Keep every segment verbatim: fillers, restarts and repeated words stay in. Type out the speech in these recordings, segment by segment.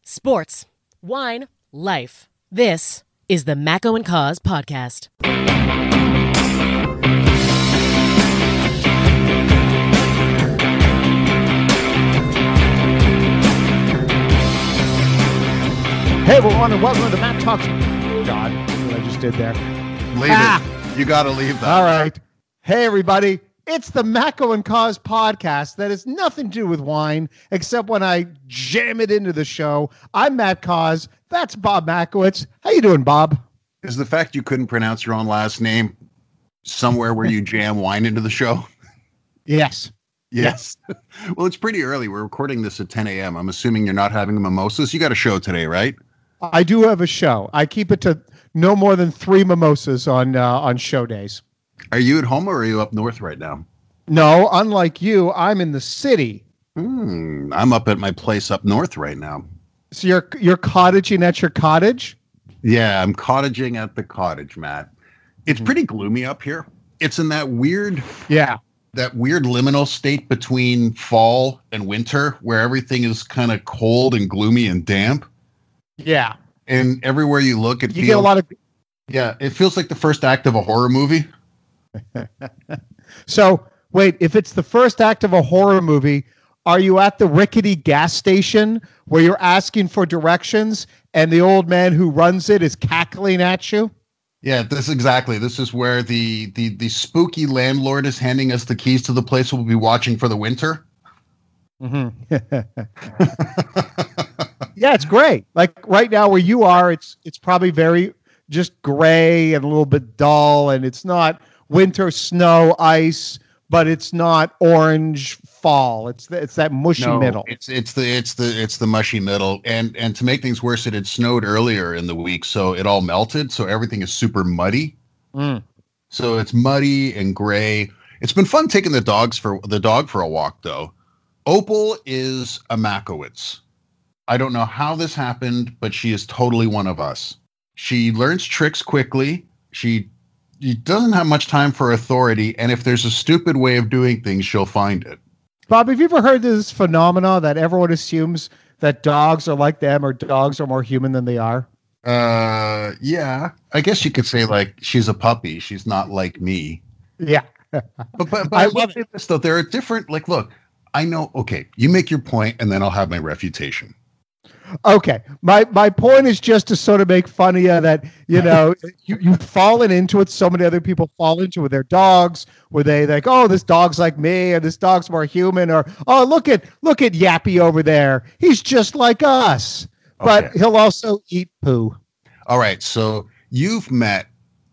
Sports, wine, life. This is the Macco and Cause podcast. Hey everyone, and welcome to the Matt Talks. God, what I just did there. Leave ah! it. You got to leave that. All right. Hey everybody, it's the Macco and Cause podcast that has nothing to do with wine, except when I jam it into the show. I'm Matt Cause. That's Bob Makowitz. How you doing, Bob? Is the fact you couldn't pronounce your own last name somewhere where you jam wine into the show? Yes. Yes. yes. Well, it's pretty early. We're recording this at ten a.m. I'm assuming you're not having mimosas. You got a show today, right? I do have a show. I keep it to no more than three mimosas on uh, on show days. Are you at home or are you up north right now? No, unlike you, I'm in the city. Mm, I'm up at my place up north right now. So you're you're cottaging at your cottage? Yeah, I'm cottaging at the cottage, Matt. It's pretty gloomy up here. It's in that weird, yeah, that weird liminal state between fall and winter where everything is kind of cold and gloomy and damp. Yeah. And everywhere you look, it you feels, get a lot of. Yeah, it feels like the first act of a horror movie. So, wait, if it's the first act of a horror movie, are you at the rickety gas station where you're asking for directions and the old man who runs it is cackling at you? Yeah, this exactly. This is where the the the spooky landlord is handing us the keys to the place we'll be watching for the winter. Mm-hmm. Yeah, it's great. Like right now where you are, it's it's probably very just gray and a little bit dull, and it's not winter, snow, ice, but it's not orange fall. It's the, it's that mushy no, middle. It's it's the it's the it's the mushy middle. And and to make things worse, it had snowed earlier in the week, so it all melted. So everything is super muddy. Mm. So it's muddy and gray. It's been fun taking the dogs for the dog for a walk, though. Opal is a Makowitz. I don't know how this happened, but she is totally one of us. She learns tricks quickly. She, she doesn't have much time for authority, and if there's a stupid way of doing things, she'll find it. Bob, have you ever heard this phenomena that everyone assumes that dogs are like them or dogs are more human than they are? Uh, yeah. I guess you could say, like, she's a puppy. She's not like me. Yeah. but but, but I, I love say this, though. There are different, like, look, I know, okay, you make your point, and then I'll have my refutation. Okay. My my point is just to sort of make fun of you that, you know, you, you've fallen into it. So many other people fall into it with their dogs, where they like, oh, this dog's like me, or this dog's more human, or, oh, look at look at Yappy over there. He's just like us. But okay. He'll also eat poo. All right. So you've met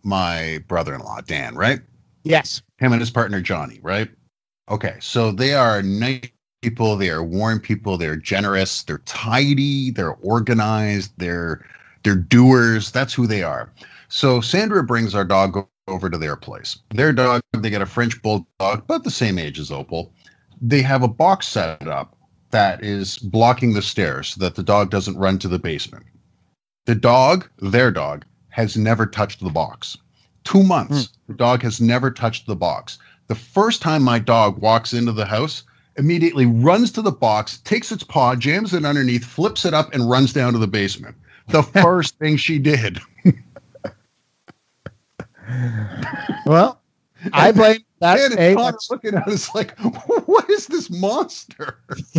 my brother-in-law, Dan, right? Yes. Him and his partner, Johnny, right? Okay. So they are nice people, they are warm people, they're generous, they're tidy, they're organized, they're they're doers. That's who they are. So Sandra brings our dog over to their place. Their dog, they got a French bulldog, about the same age as Opal. They have a box set up that is blocking the stairs so that the dog doesn't run to the basement. The dog, their dog, has never touched the box. Two months, mm. the dog has never touched the box. The first time my dog walks into the house, immediately runs to the box, takes its paw, jams it underneath, flips it up, and runs down to the basement. The first thing she did. Well, I blame that. And hey, it's looking at us like, what is this monster?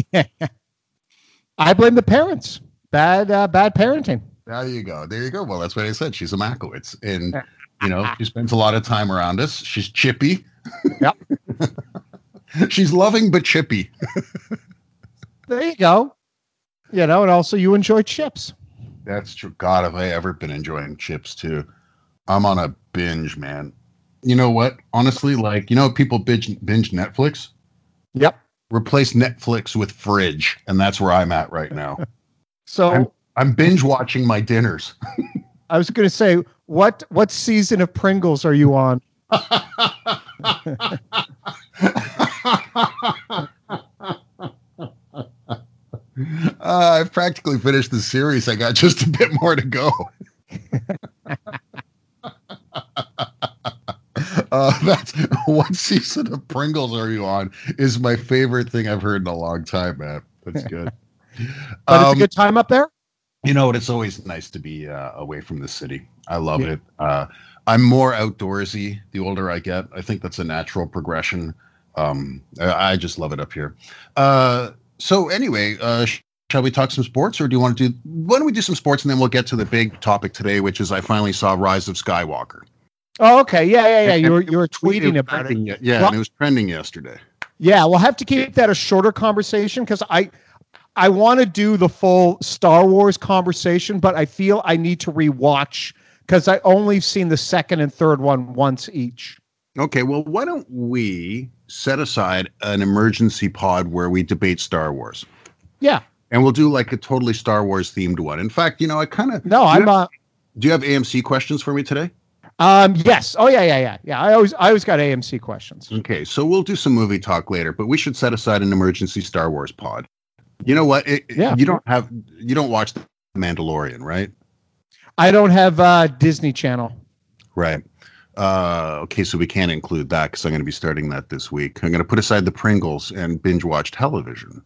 I blame the parents. Bad, uh, bad parenting. There you go. There you go. Well, that's what I said. She's a Makowitz. And, you know, she spends a lot of time around us. She's chippy. Yep. She's loving but chippy. There you go. You know, and also you enjoy chips. That's true. God, have I ever been enjoying chips too. I'm on a binge, man. You know what? Honestly, like, you know, people binge, binge Netflix? Yep. Replace Netflix with Fridge, and that's where I'm at right now. So I'm, I'm binge watching my dinners. I was going to say, what what season of Pringles are you on? uh, I've practically finished the series. I got just a bit more to go. uh, that's what season of Pringles are you on? Is my favorite thing I've heard in a long time, man. That's good. But um, it's a good time up there. You know what? It's always nice to be uh, away from the city. I love Yeah. it. Uh, I'm more outdoorsy the older I get. I think that's a natural progression. Um, I, I just love it up here. Uh, so anyway, uh, sh- shall we talk some sports, or do you want to do? Why don't we do some sports, and then we'll get to the big topic today, which is I finally saw Rise of Skywalker. Oh, okay. Yeah, yeah, yeah. You were And you were it was tweeting about it. trending ye- Yeah, Well- and it was trending yesterday. Yeah, we'll have to keep that a shorter conversation because I I want to do the full Star Wars conversation, but I feel I need to rewatch because I only seen the second and third one once each. Okay, well, why don't we set aside an emergency pod where we debate Star Wars? Yeah. And we'll do like a totally Star Wars themed one. In fact, you know, I kind of No, I'm uh Do you have A M C questions for me today? um yes. Oh yeah, yeah, yeah. Yeah. I always I always got A M C questions. Okay, so we'll do some movie talk later, but we should set aside an emergency Star Wars pod. You know what? It, Yeah. You don't have you don't watch The Mandalorian, right? I don't have uh Disney Channel. Right. Uh, okay, so we can't include that because I'm going to be starting that this week. I'm going to put aside the Pringles and binge watch television.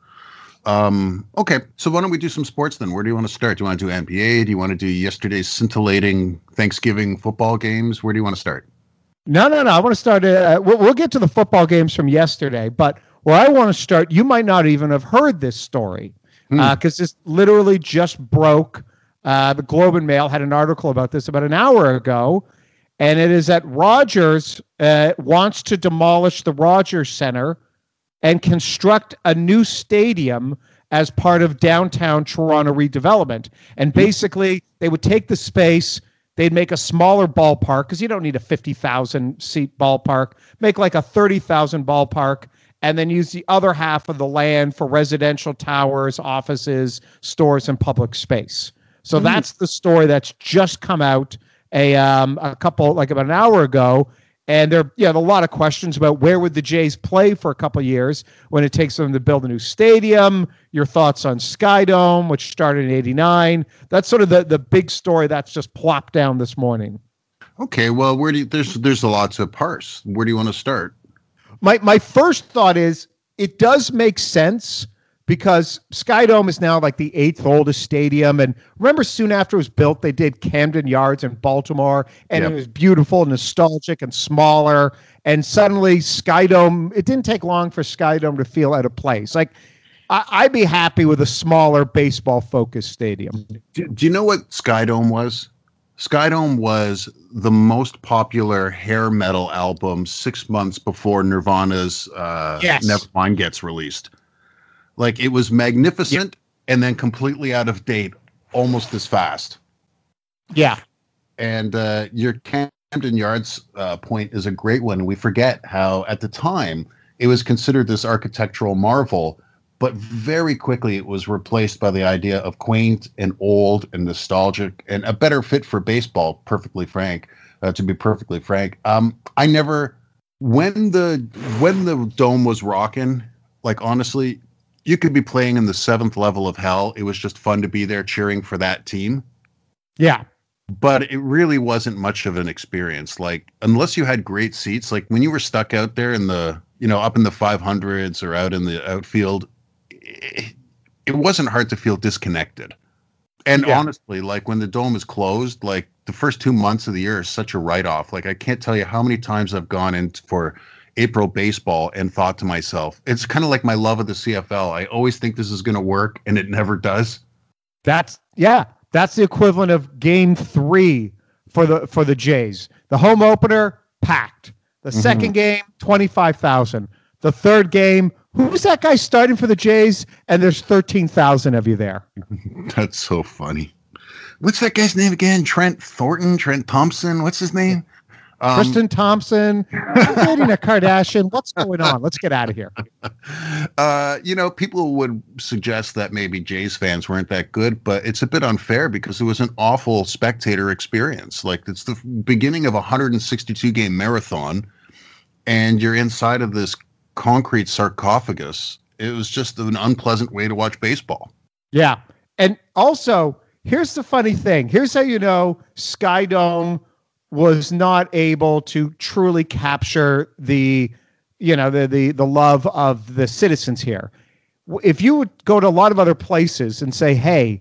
Um, okay, so why don't we do some sports then? Where do you want to start? Do you want to do N B A? Do you want to do yesterday's scintillating Thanksgiving football games? Where do you want to start? No, no, no. I want to start. Uh, we'll, we'll get to the football games from yesterday, but where I want to start, you might not even have heard this story Hmm. because this literally just broke. Uh, the Globe and Mail had an article about this about an hour ago, and it is that Rogers uh, wants to demolish the Rogers Center and construct a new stadium as part of downtown Toronto redevelopment. And basically, they would take the space. They'd make a smaller ballpark because you don't need a fifty thousand seat ballpark. Make like a thirty thousand ballpark and then use the other half of the land for residential towers, offices, stores, and public space. So Mm. that's the story that's just come out a um, a couple, like about an hour ago. And there, yeah, a lot of questions about where would the Jays play for a couple of years when it takes them to build a new stadium. Your thoughts on Skydome, which started in eighty-nine. That's sort of the, the big story that's just plopped down this morning. Okay, well, where do you, there's there's a lot to parse. Where do you want to start? My my first thought is it does make sense because Skydome is now like the eighth oldest stadium. And remember, soon after it was built, they did Camden Yards in Baltimore, and Yep. it was beautiful, nostalgic, and smaller. And suddenly, Skydome, it didn't take long for Skydome to feel out of place. Like, I, I'd be happy with a smaller baseball-focused stadium. Do, do you know what Skydome was? Skydome was the most popular hair metal album six months before Nirvana's uh, Yes. Nevermind gets released. Like, it was magnificent and then completely out of date almost as fast. Yeah. And uh, your Camden Yards uh, point is a great one. We forget how, at the time, it was considered this architectural marvel, but very quickly it was replaced by the idea of quaint and old and nostalgic and a better fit for baseball, perfectly frank, uh, to be perfectly frank. Um, I never, when the when the dome was rocking, like, honestly, you could be playing in the seventh level of hell. It was just fun to be there cheering for that team. Yeah. But it really wasn't much of an experience. Like, unless you had great seats, like when you were stuck out there in the, you know, up in the five hundreds or out in the outfield, it, it wasn't hard to feel disconnected. And Yeah. honestly, like when the dome is closed, like the first two months of the year is such a write-off. Like, I can't tell you how many times I've gone in for April baseball and thought to myself, it's kind of like my love of the C F L. I always think this is going to work and it never does. That's yeah. That's the equivalent of game three for the for the Jays. The home opener, packed. The Mhm. second game, twenty-five thousand. The third game, who's that guy starting for the Jays? And there's thirteen thousand of you there. That's so funny. What's that guy's name again? Trent Thornton? Trent Thompson? What's his name? Um, Kristen Thompson, I'm dating a Kardashian. What's going on? Let's get out of here. uh, you know, people would suggest that maybe Jays fans weren't that good, but it's a bit unfair because it was an awful spectator experience. Like, it's the beginning of a one hundred sixty-two game marathon, and you're inside of this concrete sarcophagus. It was just an unpleasant way to watch baseball. Yeah. And also, here's the funny thing. Here's how you know Skydome was not able to truly capture the, you know, the the the love of the citizens here. W- If you would go to a lot of other places and say, hey,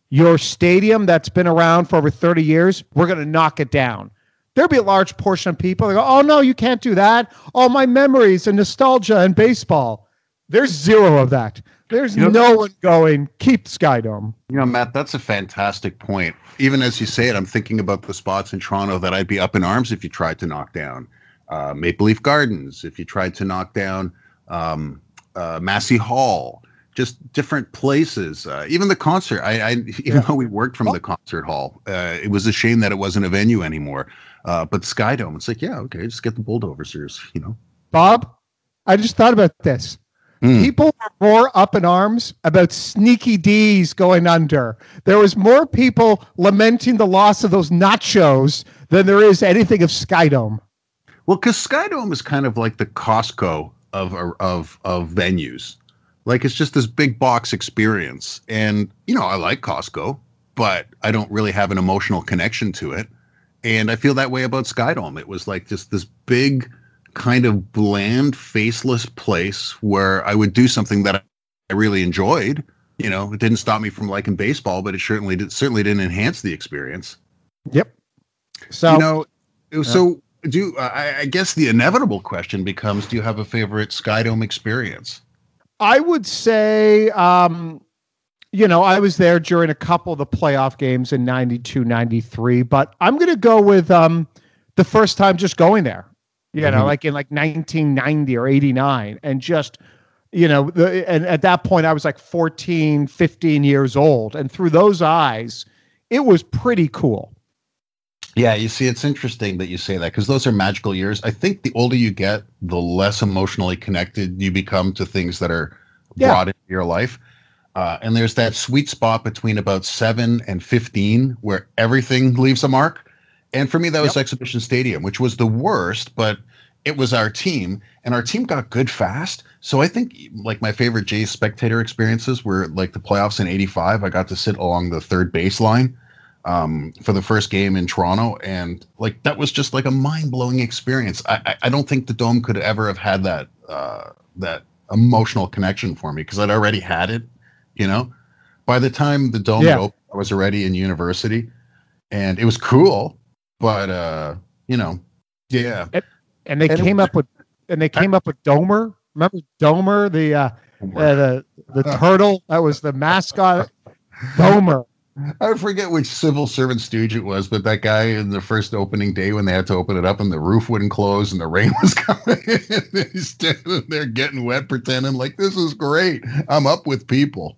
your stadium that's been around for over thirty years, we're going to knock it down. There'll be a large portion of people that go, oh, no, you can't do that. All my memories and nostalgia and baseball. There's zero of that. There's you know, no one going, keep Skydome. You know, Matt, that's a fantastic point. Even as you say it, I'm thinking about the spots in Toronto that I'd be up in arms if you tried to knock down. Uh, Maple Leaf Gardens, if you tried to knock down um, uh, Massey Hall, just different places. Uh, even the concert, I, I even yeah. though we worked from oh. the concert hall, uh, it was a shame that it wasn't a venue anymore. Uh, but Skydome, it's like, yeah, okay, just get the bulldozers, you know. Bob, I just thought about this. Mm. People were more up in arms about Sneaky D's going under. There was more people lamenting the loss of those nachos than there is anything of Skydome. Well, because Skydome is kind of like the Costco of of of venues. Like, it's just this big box experience. And, you know, I like Costco, but I don't really have an emotional connection to it. And I feel that way about Skydome. It was like just this big kind of bland, faceless place where I would do something that I really enjoyed. You know, it didn't stop me from liking baseball, but it certainly did, certainly didn't enhance the experience. Yep. So, you know, it was, yeah. so do I, I guess the inevitable question becomes, do you have a favorite Skydome experience? I would say, um, you know, I was there during a couple of the playoff games in ninety-two, ninety-three, but I'm going to go with um, the first time just going there, you mm-hmm. know, like in like nineteen ninety or eighty-nine. And just, you know, the, and at that point I was like fourteen, fifteen years old. And through those eyes, it was pretty cool. Yeah, you see, it's interesting that you say that because those are magical years. I think the older you get, the less emotionally connected you become to things that are yeah. brought into your life. Uh, and there's that sweet spot between about seven and fifteen where everything leaves a mark. And for me, that was yep. Exhibition Stadium, which was the worst, but it was our team. And our team got good fast. So I think like my favorite Jays spectator experiences were like the playoffs in eighty-five. I got to sit along the third baseline um, for the first game in Toronto. And like that was just like a mind-blowing experience. I, I, I don't think the Dome could ever have had that, uh, that emotional connection for me because I'd already had it. You know, by the time the Dome yeah. opened, I was already in university and it was cool, but, uh, you know, yeah. And, and they and came up with, and they came I, up with Domer. Remember Domer, the, uh, uh the, the turtle that was the mascot? Domer. I forget which civil servant stooge it was, but that guy in the first opening day when they had to open it up and the roof wouldn't close and the rain was coming in, he's standing there getting wet, pretending like this is great. I'm up with people.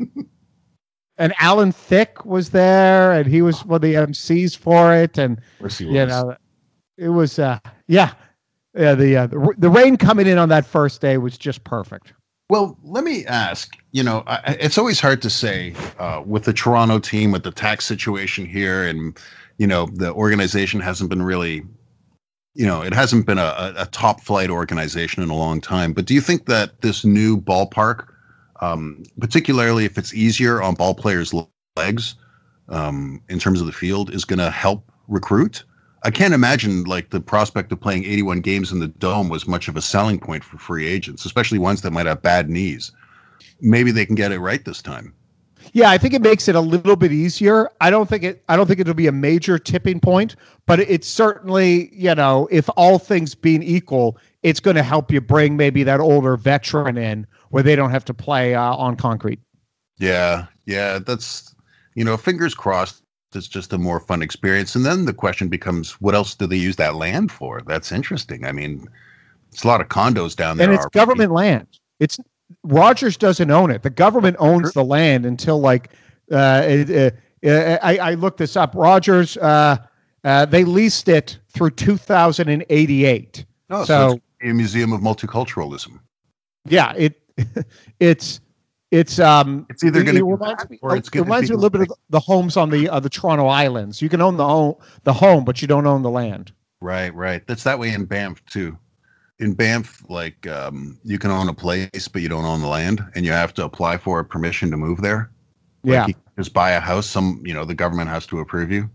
And Alan Thicke was there, and he was one of the M Cs for it, and you know, it was uh, yeah, yeah. The, uh, the the rain coming in on that first day was just perfect. Well, let me ask. You know, I, it's always hard to say uh, with the Toronto team, with the tax situation here, and you know, the organization hasn't been really, you know, it hasn't been a, a top flight organization in a long time. But do you think that this new ballpark, um, particularly if it's easier on ball players' legs um, in terms of the field, is going to help recruit? I can't imagine like the prospect of playing eighty-one games in the Dome was much of a selling point for free agents, especially ones that might have bad knees. Maybe they can get it right this time. Yeah, I think it makes it a little bit easier. I don't think it. I don't think it'll be a major tipping point, but it's certainly, you know, if all things being equal, it's going to help you bring maybe that older veteran in where they don't have to play uh, on concrete. Yeah, yeah, that's, you know, fingers crossed. It's just a more fun experience. And then the question becomes, what else do they use that land for? That's interesting. I mean, it's a lot of condos down there. And it's already. Government land. It's Rogers doesn't own it. The government owns the land until like, uh, it, uh, I, I looked this up. Rogers, uh, uh, they leased it through two thousand eighty-eight. Oh, so, so it's a museum of multiculturalism. Yeah, it it's it's um it's either going to it reminds me, or it's it reminds me a little bit of the homes on the uh, the Toronto Islands. You can own the home, the home, but you don't own the land. Right, right. That's that way in Banff too. In Banff, like um, you can own a place, but you don't own the land, and you have to apply for a permission to move there. Like yeah, you just buy a house. Some, you know, the government has to approve you.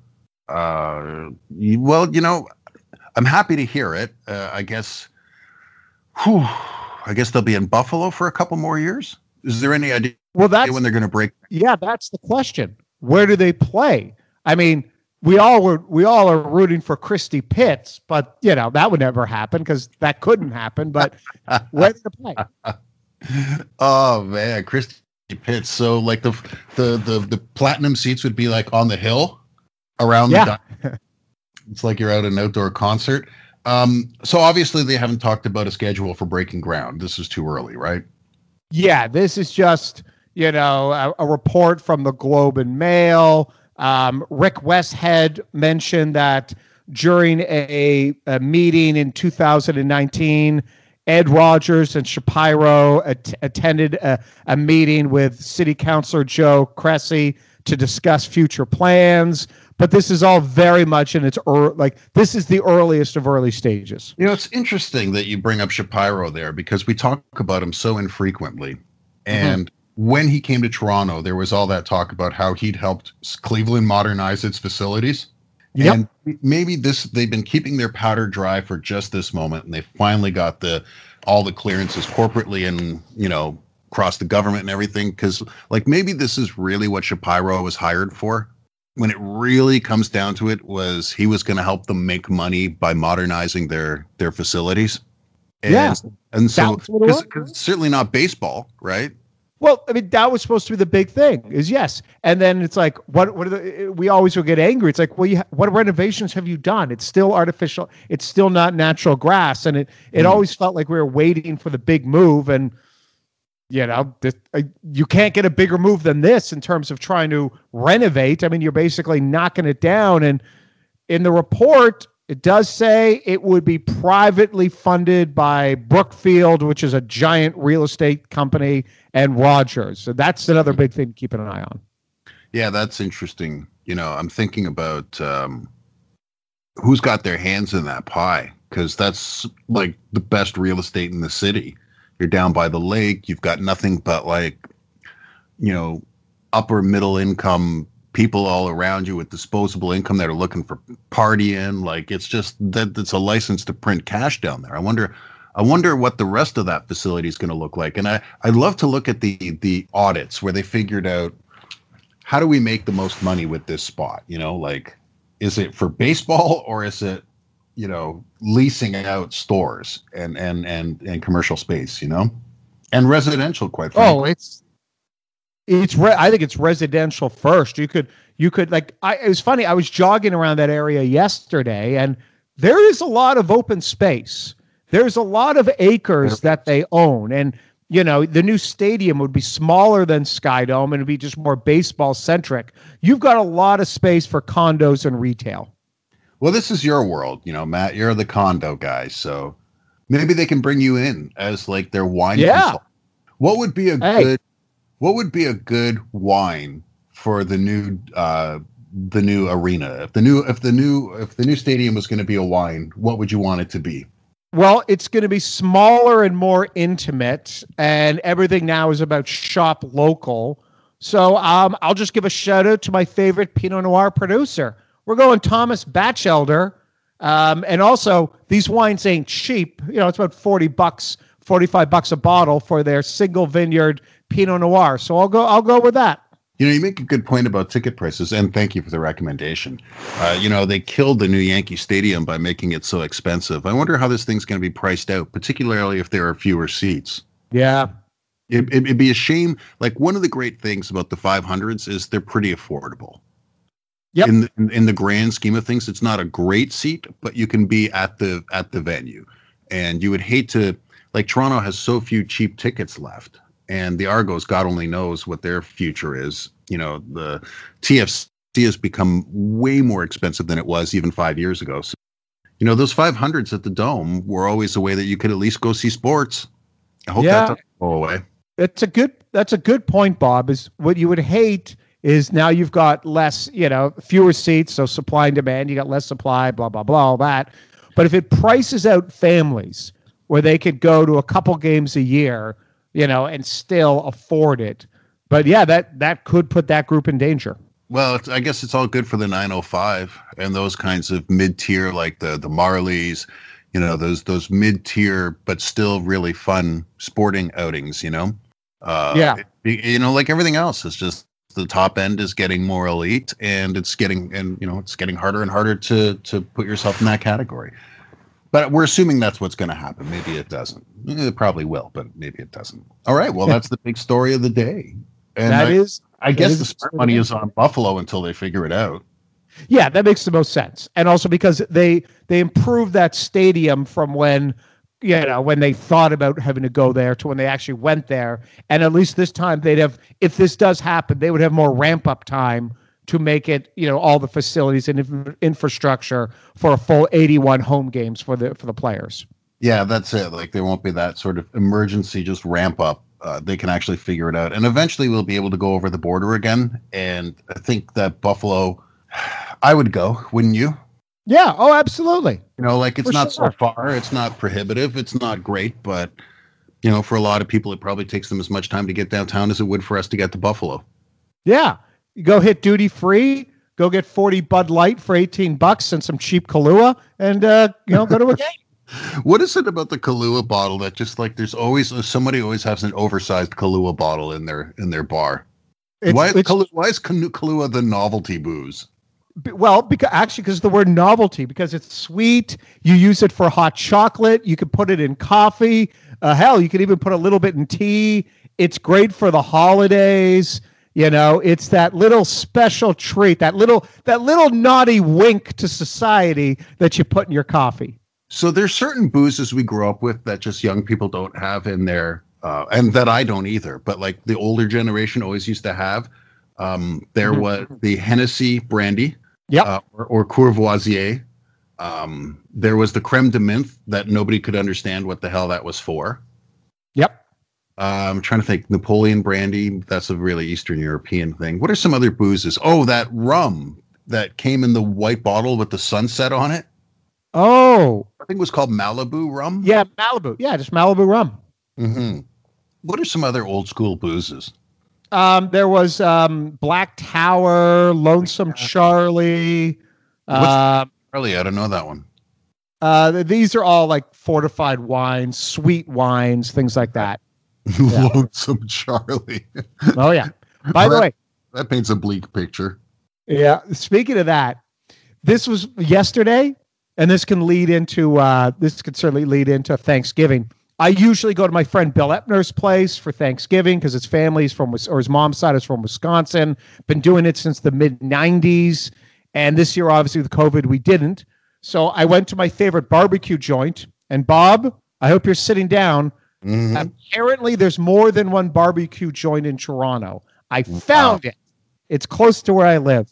Uh, you, well, you know, I'm happy to hear it. Uh, I guess. Whew, I guess they'll be in Buffalo for a couple more years. Is there any idea well, that's, when they're going to break? Yeah, that's the question. where do they play? I mean, we all were we all are rooting for Christy Pitts, but you know that would never happen because that couldn't happen. But where do they play? Oh man, Christy Pitts. So like the the the the platinum seats would be like on the hill around yeah. the. It's like you're at an outdoor concert. Um, so obviously they haven't talked about a schedule for Breaking Ground. This is too early, right? Yeah, this is just you know a, a report from the Globe and Mail. Um, Rick Westhead mentioned that during a, a meeting in two thousand nineteen, Ed Rogers and Shapiro at- attended a, a meeting with City Councilor Joe Cressy to discuss future plans. But this is all very much in its er- like this is the earliest of early stages. You know, it's interesting that you bring up Shapiro there because we talk about him so infrequently, and. Mm-hmm. When he came to Toronto, there was all that talk about how he'd helped Cleveland modernize its facilities. Yep. And maybe this they've been keeping their powder dry for just this moment, and they finally got the all the clearances corporately and, you know, across the government and everything. Because, like, maybe this is really what Shapiro was hired for. When it really comes down to it, was he was going to help them make money by modernizing their their facilities. And, yeah. And so, because it's certainly not baseball, right? Well, I mean, that was supposed to be the big thing is yes. And then it's like, what, what are the, we always will get angry. It's like, well, you, what renovations have you done? It's still artificial. It's still not natural grass. And it, it mm. always felt like we were waiting for the big move. And, you know, this, uh, you can't get a bigger move than this in terms of trying to renovate. I mean, you're basically knocking it down. And in the report, it does say it would be privately funded by Brookfield, which is a giant real estate company, and Rogers. So that's another big thing to keep an eye on. Yeah, that's interesting. You know, I'm thinking about um, who's got their hands in that pie, because that's like the best real estate in the city. You're down by the lake. You've got nothing but like, you know, upper middle income people all around you with disposable income that are looking for partying. Like it's just that it's a license to print cash down there. I wonder, I wonder what the rest of that facility is going to look like. And I, I'd love to look at the, the audits where they figured out how do we make the most money with this spot? You know, like, is it for baseball or is it, you know, leasing out stores and, and, and, and commercial space, you know, and residential, quite frankly. Oh, it's, It's re- I think it's residential first. You could you could like I it was funny. I was jogging around that area yesterday and there is a lot of open space. There's a lot of acres that they own. And you know, the new stadium would be smaller than Skydome and it'd be just more baseball centric. You've got a lot of space for condos and retail. Well, this is your world, you know, Matt. You're the condo guy, so maybe they can bring you in as like their wine yeah. consultant. What would be a hey. good What would be a good wine for the new uh, the new arena? If the new if the new if the new stadium was going to be a wine, what would you want it to be? Well, it's going to be smaller and more intimate, and everything now is about shop local. So um, I'll just give a shout out to my favorite Pinot Noir producer. We're going Thomas Batchelder, um, and also these wines ain't cheap. You know, it's about forty bucks, forty-five bucks a bottle for their single vineyard Pinot Noir. So I'll go, I'll go with that. You know, you make a good point about ticket prices, and thank you for the recommendation. Uh, you know, they killed the new Yankee Stadium by making it so expensive. I wonder how this thing's going to be priced out, particularly if there are fewer seats. Yeah. It, it, it'd be a shame. Like one of the great things about the five hundreds is they're pretty affordable. Yep. In the, in, in the grand scheme of things, it's not a great seat, but you can be at the at the venue. And you would hate to, like Toronto has so few cheap tickets left. And the Argos, God only knows what their future is. You know, the T F C has become way more expensive than it was even five years ago. So, you know, those five hundreds at the Dome were always a way that you could at least go see sports. I hope yeah, that doesn't go away. That's a good, that's a good point, Bob, is what you would hate is now you've got less, you know, fewer seats. So supply and demand, you got less supply, blah, blah, blah, all that. But if it prices out families where they could go to a couple games a year, you know, and still afford it. But yeah, that, that could put that group in danger. Well, it's, I guess it's all good for the nine oh five and those kinds of mid-tier, like the, the Marlies, you know, those, those mid-tier, but still really fun sporting outings, you know? Uh, yeah. It, you know, like everything else is just, the top end is getting more elite, and it's getting and you know it's getting harder and harder to to put yourself in that category. But we're assuming that's what's going to happen. Maybe it doesn't. It probably will, but maybe it doesn't. All right. Well, that's the big story of the day. And that I, is, I guess is the smart money is on Buffalo until they figure it out. Yeah, that makes the most sense. And also because they they improved that stadium from when, you know, when they thought about having to go there to when they actually went there. And at least this time they'd have, if this does happen, they would have more ramp up time to make it, you know, all the facilities and inf- infrastructure for a full eighty-one home games for the for the players. Yeah, that's it. Like there won't be that sort of emergency just ramp up. Uh, they can actually figure it out, and eventually we'll be able to go over the border again. And I think that Buffalo, I would go, wouldn't you? Yeah. Oh, absolutely. You know, like it's For not sure. so far, it's not prohibitive, it's not great, but you know, for a lot of people, it probably takes them as much time to get downtown as it would for us to get to Buffalo. Yeah. You go hit duty free, go get forty Bud Light for eighteen bucks and some cheap Kahlua, and uh, you know, go to a game. What is it about the Kahlua bottle that just like there's always somebody always has an oversized Kahlua bottle in their in their bar? It's, why, is it's, Kahlua, why is Kahlua the novelty booze? well, because actually, because the word novelty, because it's sweet. You use it for hot chocolate. You can put it in coffee. Uh, hell, you can even put a little bit in tea. It's great for the holidays. You know, it's that little special treat, that little that little naughty wink to society that you put in your coffee. So there's certain boozes we grew up with that just young people don't have in their, uh, and that I don't either. But like the older generation always used to have. Um, there Mhm. was the Hennessy brandy, Yep. uh, or, or Courvoisier. Um, there was the creme de menthe that nobody could understand what the hell that was for. Yep. Uh, I'm trying to think. Napoleon brandy. That's a really Eastern European thing. What are some other boozes? Oh, that rum that came in the white bottle with the sunset on it. Oh, I think it was called Malibu rum. yeah, Malibu. Yeah, just Malibu rum. Mm-hmm. What are some other old school boozes? Um, there was um, Black Tower, Lonesome Charlie. What's- Uh, Charlie, I don't know that one. uh, th- these are all like fortified wines, sweet wines, things like that. Yeah. Lonesome Charlie. Oh yeah. By the That- way, That paints a bleak picture. yeah. Speaking of that, this was yesterday, and this can lead into uh, this could certainly lead into Thanksgiving. I usually go to my friend Bill Epner's place for Thanksgiving because his family's from Wis- or his mom's side is from Wisconsin. Been doing it since the mid nineties, and this year, obviously with COVID, we didn't. So I went to my favorite barbecue joint. And Bob, I hope you're sitting down. Mhm. Apparently, there's more than one barbecue joint in Toronto. I found it. It's close to where I live.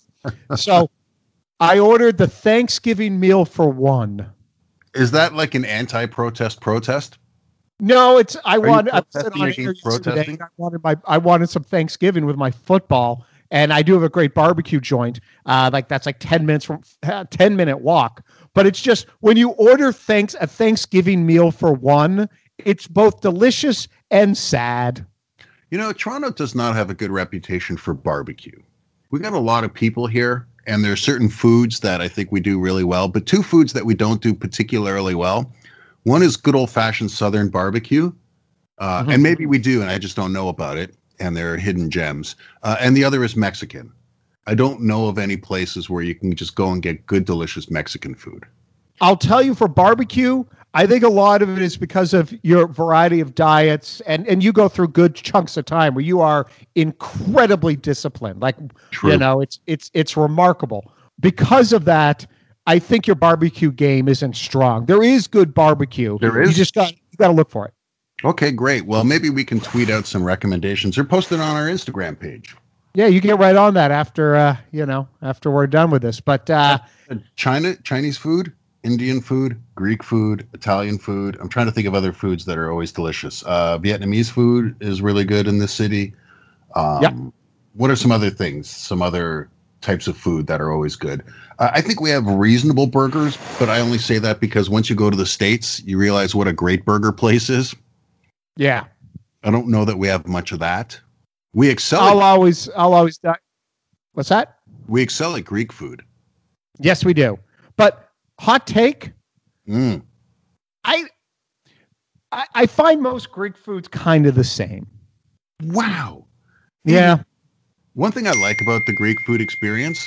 So I ordered the Thanksgiving meal for one. Is that like an anti-protest protest? No, it's I you wanted I said protesting on against air yesterday, protesting? I wanted my I wanted some Thanksgiving with my football, and I do have a great barbecue joint. Uh, like that's like ten minutes from uh, ten minute walk. But it's just when you order thanks a Thanksgiving meal for one, it's both delicious and sad. You know, Toronto does not have a good reputation for barbecue. We got a lot of people here, and there are certain foods that I think we do really well, but two foods that we don't do particularly well. One is good old-fashioned Southern barbecue, uh, Mhm. and maybe we do, and I just don't know about it, and they're hidden gems. Uh, and the other is Mexican. I don't know of any places where you can just go and get good, delicious Mexican food. I'll tell you for barbecue, I think a lot of it is because of your variety of diets, and and you go through good chunks of time where you are incredibly disciplined. Like True. you know, it's it's it's remarkable. Because of that, I think your barbecue game isn't strong. There is good barbecue. There You is? just got you got to look for it. Okay, great. Well, maybe we can tweet out some recommendations or post it on our Instagram page. Yeah, you get right on that after uh, you know after we're done with this. But uh, China, Chinese food, Indian food, Greek food, Italian food. I'm trying to think of other foods that are always delicious. Uh, Vietnamese food is really good in this city. Um, Yep. What are some other things? Some other types of food that are always good. Uh, I think we have reasonable burgers, but I only say that because once you go to the States, you realize what a great burger place is. yeah, I don't know that we have much of that. We excel. I'll At, always I'll always die. What's that? we excel at Greek food. Yes, we do. But hot take. Mm. I, I I find most Greek foods kind of the same. Wow. Yeah. One thing I like about the Greek food experience,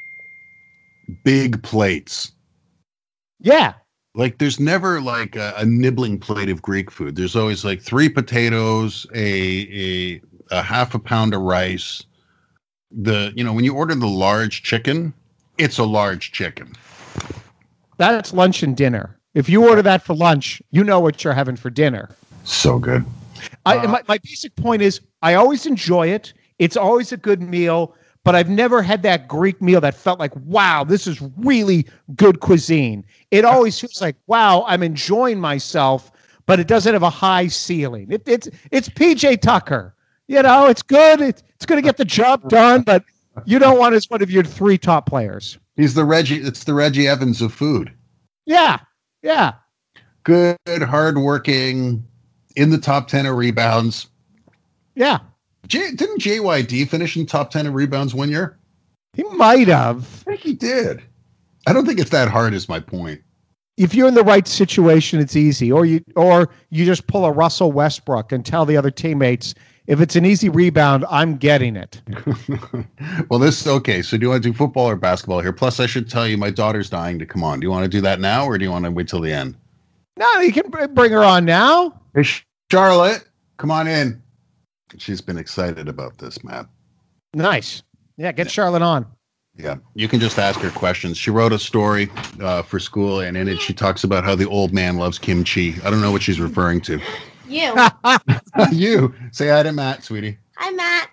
big plates. Yeah. Like there's never like a, a nibbling plate of Greek food. There's always like three potatoes, a, a a half a pound of rice. The you know, when you order the large chicken, it's a large chicken. That's lunch and dinner. If you order that for lunch, you know what you're having for dinner. So good. I, Uh, my, my basic point is I always enjoy it. It's always a good meal, but I've never had that Greek meal that felt like, wow, this is really good cuisine. It always feels like, wow, I'm enjoying myself, but it doesn't have a high ceiling. It, it's it's P J Tucker. You know, it's good. It's, it's going to get the job done, but you don't want as one of your three top players. He's the Reggie. It's the Reggie Evans of food. Yeah, yeah. Good, hardworking, in the top ten of rebounds. Yeah. J, didn't J Y D finish in top ten of rebounds one year? He might have. I think he did. I don't think it's that hard is my point. If you're in the right situation, it's easy. Or you or you just pull a Russell Westbrook and tell the other teammates, if it's an easy rebound, I'm getting it. Well, this is okay. So do you want to do football or basketball here? Plus, I should tell you, my daughter's dying to come on. Do you want to do that now or do you want to wait till the end? No, you can br- bring her on now. Hey, Charlotte, come on in. She's been excited about this, Matt. Nice. Yeah, get Charlotte on. Yeah, you can just ask her questions. She wrote a story uh, for school, and in it she talks about how the old man loves kimchi. I don't know what she's referring to. You. You. Say hi to Matt, sweetie. Hi, Matt.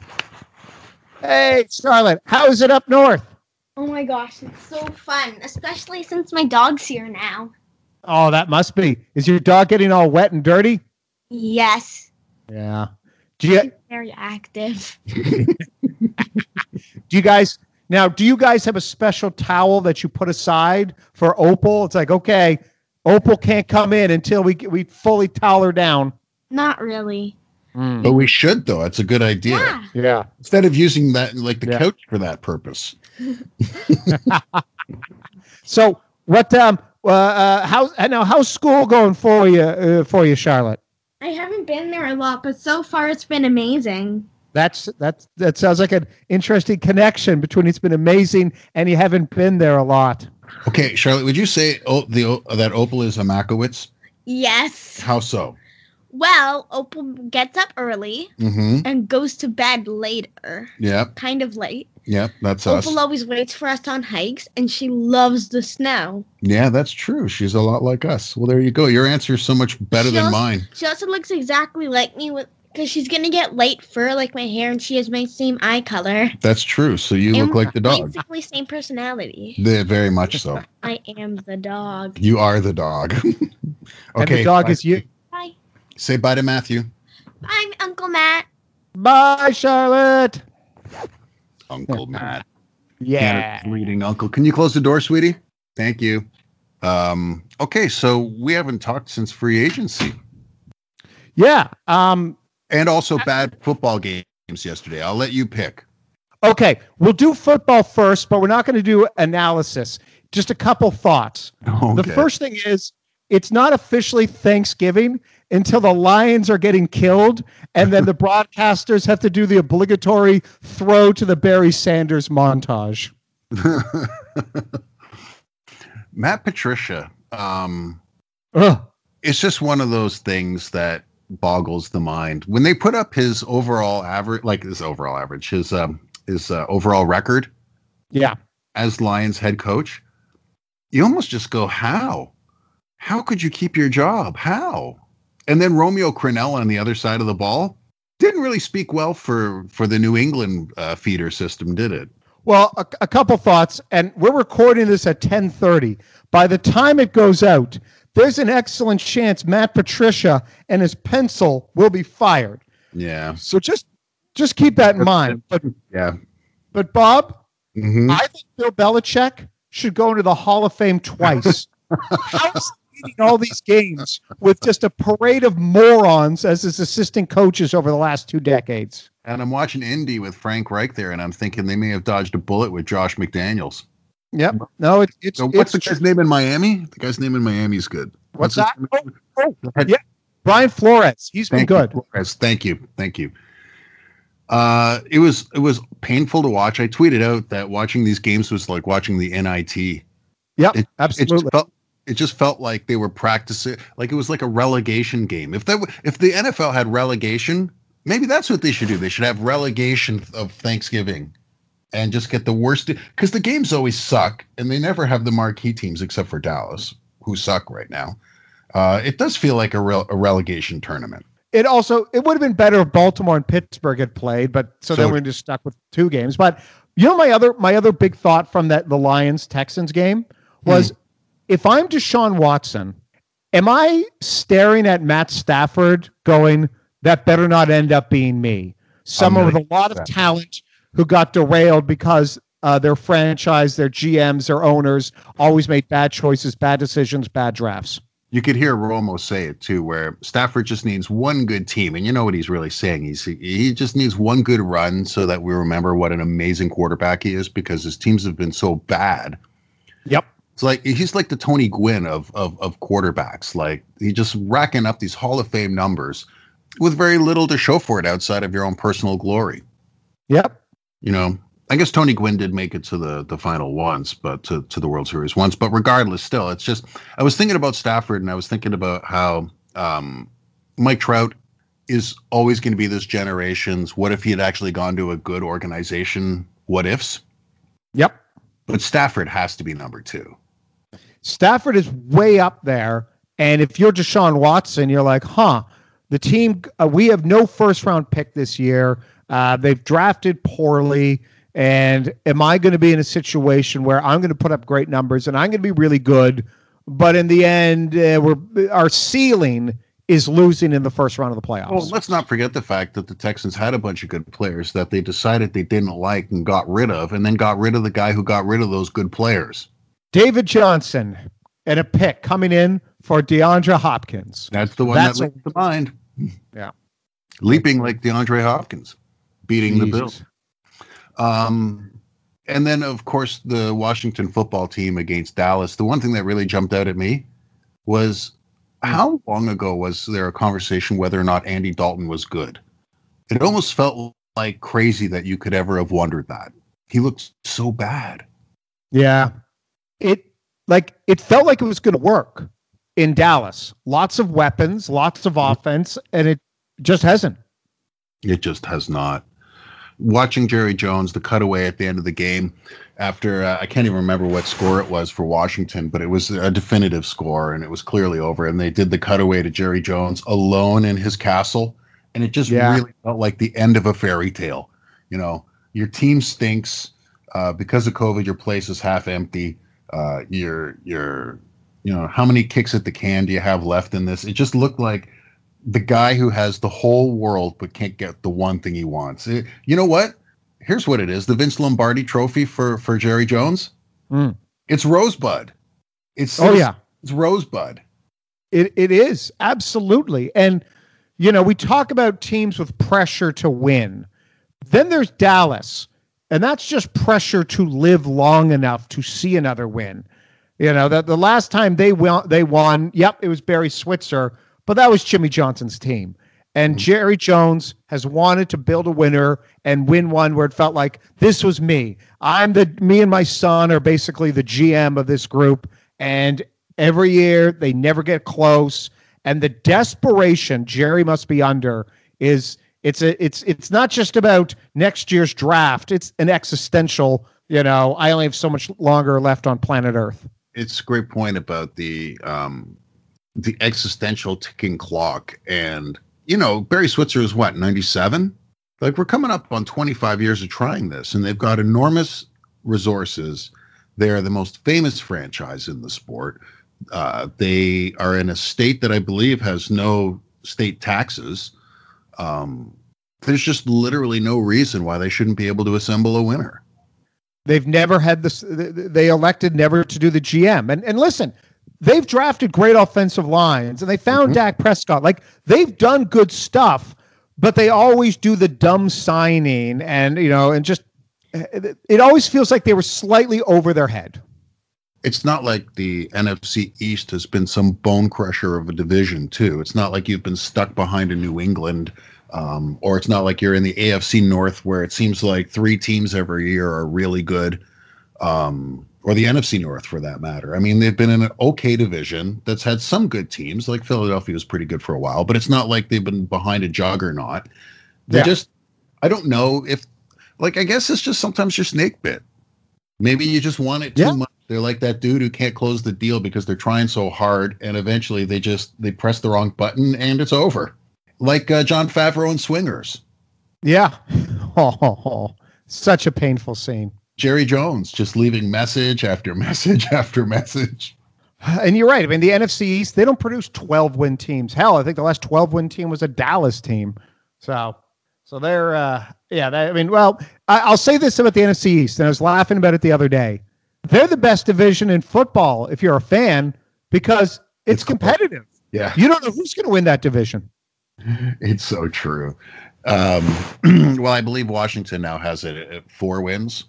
Hey, Charlotte, how is it up north? Oh my gosh, it's so fun, especially since my dog's here now. Oh, that must be. Is your dog getting all wet and dirty? Yes. Yeah. Do you Very active. do you guys now? Do you guys have a special towel that you put aside for Opal? It's like, okay, Opal can't come in until we we fully towel her down. Not really. But we should, though. It's a good idea. Yeah. Yeah. Instead of using that, like the Yeah. couch for that purpose. So what? Um. Uh. uh how? Now, how's school going for you? Uh, for you, Charlotte? I haven't been there a lot, but so far it's been amazing. That's that's that sounds like an interesting connection between it's been amazing and you haven't been there a lot. Okay, Charlotte, would you say oh, the oh, that Opal is a Makowitz? Yes. How so? Well, Opal gets up early Mm-hmm. and goes to bed later. Yep. Kind of late. Yep. That's us. Opal always waits for us on hikes, and she loves the snow. Yeah, that's true. She's a lot like us. Well, there you go. Your answer is so much better She than also- mine. She also looks exactly like me with because she's gonna get light fur like my hair, and she has my same eye color. That's true. So you And look like the dog. Basically, same personality. They're very much so. I am the dog. You are the dog. Okay. And the dog bye. is you. Bye. Say bye to Matthew. I'm Uncle Matt. Bye, Charlotte. Uncle Matt. Yeah. Canada's leading uncle. Can you close the door, sweetie? Thank you. Um, okay, so we haven't talked since free agency. Yeah. Um. And also bad football games yesterday. I'll let you pick. Okay, we'll do football first, but we're not going to do analysis. Just a couple thoughts. Okay. The first thing is it's not officially Thanksgiving until the Lions are getting killed, and then the broadcasters have to do the obligatory throw to the Barry Sanders montage. Matt Patricia. Um, Ugh. it's just one of those things that boggles the mind. When they put up his overall average, like his overall average, his um, his uh, overall record Yeah. as Lions head coach, you almost just go, how? How could you keep your job? How? And then Romeo Crennel on the other side of the ball didn't really speak well for, for the New England uh, feeder system, did it? Well, a, a couple thoughts, and we're recording this at ten thirty. By the time it goes out, there's an excellent chance Matt Patricia and his pencil will be fired. Yeah. So just just keep that in mind. But Yeah. but Bob, Mhm. I think Bill Belichick should go into the Hall of Fame twice. How is he leading all these games with just a parade of morons as his assistant coaches over the last two decades? And I'm watching Indy with Frank Reich there, and I'm thinking they may have dodged a bullet with Josh McDaniels. Yep. No, it, it's So what's the it's guy's name in Miami? The guy's name in Miami is good. What's his that? name? Oh, oh, Go ahead. yeah. Brian Flores. He's been Thank good. you, Flores. Thank you. Thank you. Uh, it was it was painful to watch. I tweeted out that watching these games was like watching the N I T. Yep, it, absolutely. It just, felt, it just felt like they were practicing, like it was like a relegation game. If that if the N F L had relegation, maybe that's what they should do. They should have relegation of Thanksgiving, and just get the worst. Because the games always suck, and they never have the marquee teams except for Dallas, who suck right now. Uh, it does feel like a, re- a relegation tournament. It also, it would have been better if Baltimore and Pittsburgh had played, but so, So- then we're just stuck with two games. But you know, my other my other big thought from that the Lions Texans game was, if I'm Deshaun Watson, am I staring at Matt Stafford going, that better not end up being me? Someone with a lot of talent who got derailed because uh, their franchise, their G Ms, their owners always made bad choices, bad decisions, bad drafts. You could hear Romo say it too, where Stafford just needs one good team, and you know what he's really saying. He's he just needs one good run so that we remember what an amazing quarterback he is, because his teams have been so bad. Yep. It's like he's like the Tony Gwynn of of of quarterbacks. Like he just racking up these Hall of Fame numbers with very little to show for it outside of your own personal glory. Yep. You know, I guess Tony Gwynn did make it to the the final once, but to, to the World Series once. But regardless, still, it's just, I was thinking about Stafford, and I was thinking about how um, Mike Trout is always going to be this generation's what if he had actually gone to a good organization, what ifs. Yep. But Stafford has to be number two. Stafford is way up there. And if you're Deshaun Watson, you're like, huh, the team, uh, we have no first round pick this year. Uh, they've drafted poorly. And am I going to be in a situation where I'm going to put up great numbers and I'm going to be really good, but in the end, uh, we're our ceiling is losing in the first round of the playoffs? Well, let's not forget the fact that the Texans had a bunch of good players that they decided they didn't like and got rid of, and then got rid of the guy who got rid of those good players. David Johnson and a pick coming in for DeAndre Hopkins. That's the one That's that leaps to mind. Yeah. Leaping like DeAndre Hopkins, beating Jesus. the Bills. Um, and then, of course, the Washington football team against Dallas. The one thing that really jumped out at me was, how long ago was there a conversation whether or not Andy Dalton was good? It almost felt like crazy that you could ever have wondered that. He looked so bad. Yeah. It like it felt like it was going to work in Dallas. Lots of weapons, lots of offense, and it just hasn't. It just has not. Watching Jerry Jones, the cutaway at the end of the game, after uh, I can't even remember what score it was for Washington, but it was a definitive score and it was clearly over. And they did the cutaway to Jerry Jones alone in his castle, and it just Yeah. really felt like the end of a fairy tale. You know, your team stinks uh, because of COVID. Your place is half empty. Uh, you're you're you know, how many kicks at the can do you have left in this? It just looked like the guy who has the whole world but can't get the one thing he wants. It, you know what? Here's what it is. The Vince Lombardi trophy for, for Jerry Jones. Mm. It's Rosebud. It's Oh, yeah. It's Rosebud. It it is. Absolutely. And, you know, we talk about teams with pressure to win. Then there's Dallas, and that's just pressure to live long enough to see another win. You know, that the last time they won, they won, yep, it was Barry Switzer, but that was Jimmy Johnson's team. And Jerry Jones has wanted to build a winner and win one where it felt like this was me. I'm the me and my son are basically the G M of this group. And every year they never get close. And the desperation Jerry must be under is it's a it's it's not just about next year's draft. It's an existential, you know, I only have so much longer left on planet Earth. It's a great point about the um, the existential ticking clock. And, you know, Barry Switzer is what, ninety-seven? Like, we're coming up on twenty-five years of trying this, and they've got enormous resources. They're the most famous franchise in the sport. Uh, they are in a state that I believe has no state taxes. Um, there's just literally no reason why they shouldn't be able to assemble a winner. They've never had this. They elected never to do the G M. And and listen, they've drafted great offensive lines, and they found Mhm. Dak Prescott. Like, they've done good stuff, but they always do the dumb signing, and you know, and just it always feels like they were slightly over their head. It's not like the N F C East has been some bone crusher of a division, too. It's not like you've been stuck behind a New England Um, or it's not like you're in the A F C North where it seems like three teams every year are really good. Um, or the N F C North for that matter. I mean, they've been in an okay division that's had some good teams. Like Philadelphia was pretty good for a while, but it's not like they've been behind a juggernaut. They Yeah. just, I don't know if, like, I guess it's just sometimes you're snake bit. Maybe you just want it too Yeah. much. They're like that dude who can't close the deal because they're trying so hard, and eventually they just they press the wrong button and it's over. Like uh, John Favreau and Swingers. Yeah. Oh, such a painful scene. Jerry Jones just leaving message after message after message. And you're right. I mean, the N F C East, they don't produce twelve win teams. Hell, I think the last twelve win team was a Dallas team. So, so they're, uh, yeah, they, I mean, well, I, I'll say this about the N F C East, and I was laughing about it the other day. They're the best division in football if you're a fan because it's, It's competitive. Yeah, You don't know who's going to win that division. it's so true. Um, well, I believe Washington now has it at four wins.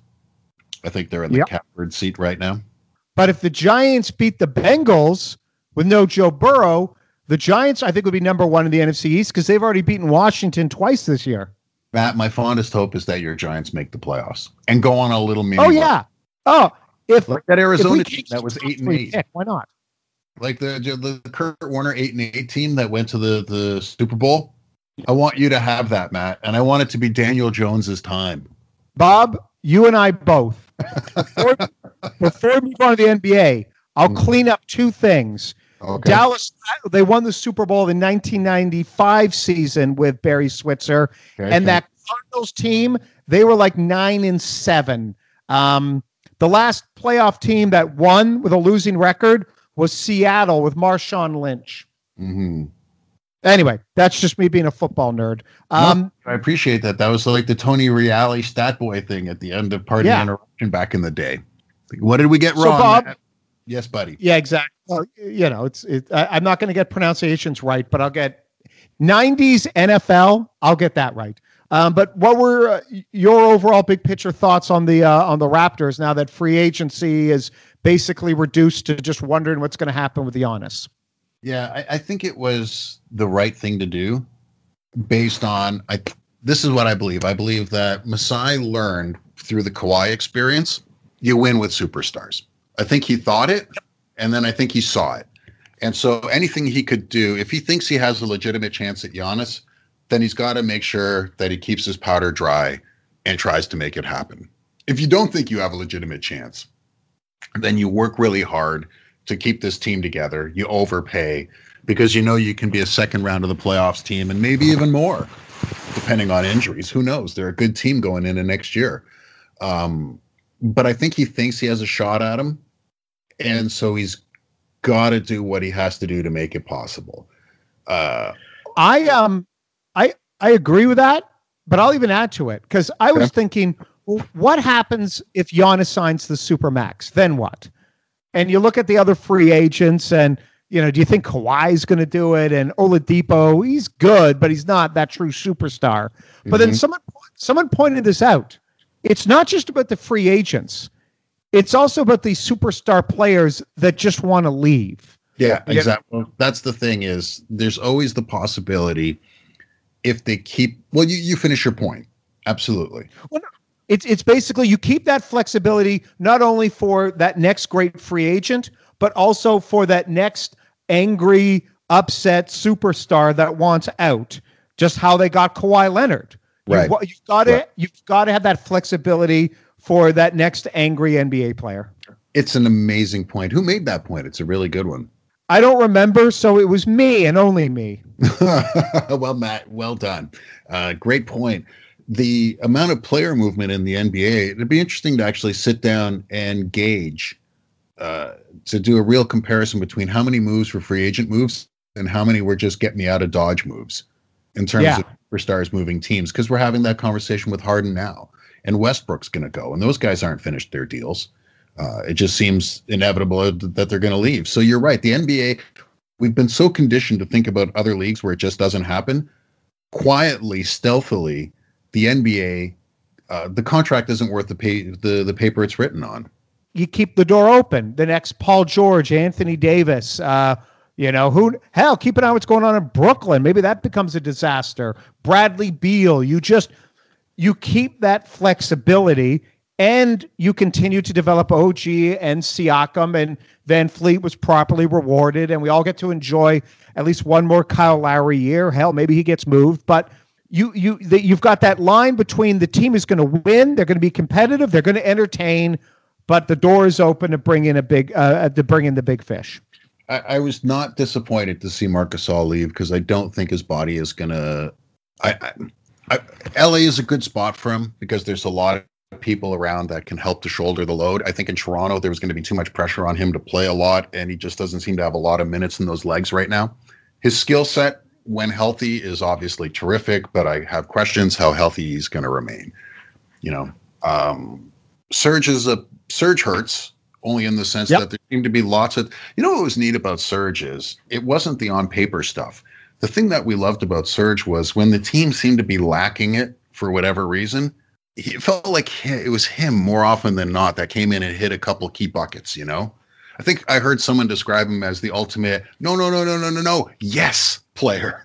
I think they're in the Yep. catbird seat right now. But if the Giants beat the Bengals with no Joe Burrow, the Giants, I think, would be number one in the N F C East because they've already beaten Washington twice this year. Matt, my fondest hope is that your Giants make the playoffs and go on a little mini. Oh, run. yeah. Oh, if, Like that if Arizona we team keep that was eight and we eight. pick, why not? Like the the Kurt Warner eight and eight team that went to the, the Super Bowl. I want you to have that, Matt, and I want it to be Daniel Jones's time. Bob, you and I both. Before, before we move on to the N B A, I'll Mm. clean up two things. Okay. Dallas, they won the Super Bowl in nineteen ninety-five season with Barry Switzer. Okay, And okay. that Cardinals team, they were like nine and seven. Um, the last playoff team that won with a losing record was Seattle with Marshawn Lynch. Mhm. Anyway, that's just me being a football nerd. Um, I appreciate that. That was like the Tony Reale stat boy thing at the end of Party Yeah. Interruption back in the day. Like, what did we get So, wrong? Bob- Matt? Yes, buddy. Yeah, exactly. Well, you know, it's it, I, I'm not going to get pronunciations right, but I'll get nineties N F L. I'll get that right. Um, but what were uh, your overall big picture thoughts on the uh, on the Raptors now that free agency is basically reduced to just wondering what's going to happen with Giannis? Yeah, I, I think it was the right thing to do based on I this is what I believe. I believe that Masai learned through the Kawhi experience, you win with superstars. I think he thought it, and then I think he saw it. And so anything he could do, if he thinks he has a legitimate chance at Giannis, then he's got to make sure that he keeps his powder dry and tries to make it happen. If you don't think you have a legitimate chance, then you work really hard to keep this team together. You overpay because you know you can be a second round of the playoffs team and maybe even more, depending on injuries. Who knows? They're a good team going into next year. Um, but I think he thinks he has a shot at him. And so he's got to do what he has to do to make it possible. Uh, I um I I agree with that, but I'll even add to it because I was Okay. thinking, well, what happens if Giannis signs the Supermax? Then what? And you look at the other free agents, and you know, do you think Kawhi's going to do it? And Oladipo, he's good, but he's not that true superstar. But then Mhm. someone someone pointed this out. It's not just about the free agents; it's also about the superstar players that just want to leave. Yeah, Yeah. exactly. That's the thing is there's always the possibility if they keep, well, you, you finish your point. Absolutely. It's it's basically you keep that flexibility not only for that next great free agent, but also for that next angry, upset superstar that wants out. Just how they got Kawhi Leonard. You- Right. You've got to Right. you've got to have that flexibility for that next angry N B A player. It's an amazing point. Who made that point? It's a really good one. I don't remember, so it was me and only me. Well, Matt, well done. Uh, great point. The amount of player movement in the N B A, it'd be interesting to actually sit down and gauge, uh, to do a real comparison between how many moves were free agent moves and how many were just get me out of Dodge moves in terms Yeah. of superstars moving teams. Because we're having that conversation with Harden now, and Westbrook's going to go, and those guys aren't finished their deals. Uh, it just seems inevitable that they're going to leave. So you're right. The N B A, we've been so conditioned to think about other leagues where it just doesn't happen. Quietly, stealthily, the N B A, uh, the contract isn't worth the pay, the the paper it's written on. You keep the door open. The next Paul George, Anthony Davis, uh, You know, who hell, keep an eye on what's going on in Brooklyn. Maybe that becomes a disaster. Bradley Beal, you just you keep that flexibility and you continue to develop O G and Siakam, and Van Fleet was properly rewarded, and we all get to enjoy at least one more Kyle Lowry year. Hell, maybe he gets moved, but you you the, you've got that line between the team is going to win, they're going to be competitive, they're going to entertain, but the door is open to bring in a big uh, to bring in the big fish. I, I was not disappointed to see Marc Gasol leave because I don't think his body is going to. I, I, I L A is a good spot for him because there's a lot of people around that can help to shoulder the load. I think in Toronto there was going to be too much pressure on him to play a lot, and he just doesn't seem to have a lot of minutes in those legs right now. His skill set, when healthy, is obviously terrific, but I have questions how healthy he's going to remain. You know, um, Serge is a Serge hurts only in the sense yep. that there seemed to be lots of. You know what was neat about Serge is it wasn't the on paper stuff. The thing that we loved about Serge was when the team seemed to be lacking it for whatever reason, it felt like it was him more often than not that came in and hit a couple key buckets, you know? I think I heard someone describe him as the ultimate, no, no, no, no, no, no, no, yes player.